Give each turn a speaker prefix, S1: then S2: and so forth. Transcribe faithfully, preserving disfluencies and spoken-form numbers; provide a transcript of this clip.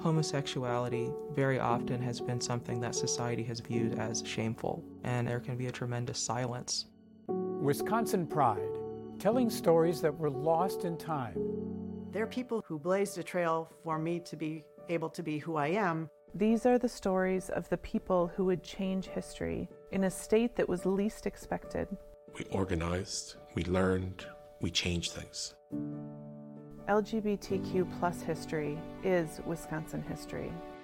S1: Homosexuality very often has been something that society has viewed as shameful, and there can be a tremendous silence.
S2: Wisconsin Pride, telling stories that were lost in time.
S3: There are people who blazed a trail for me to be able to be who I am.
S4: These are the stories of the people who would change history in a state that was least expected.
S5: We organized, we learned, we changed things.
S4: L G B T Q plus history is Wisconsin history.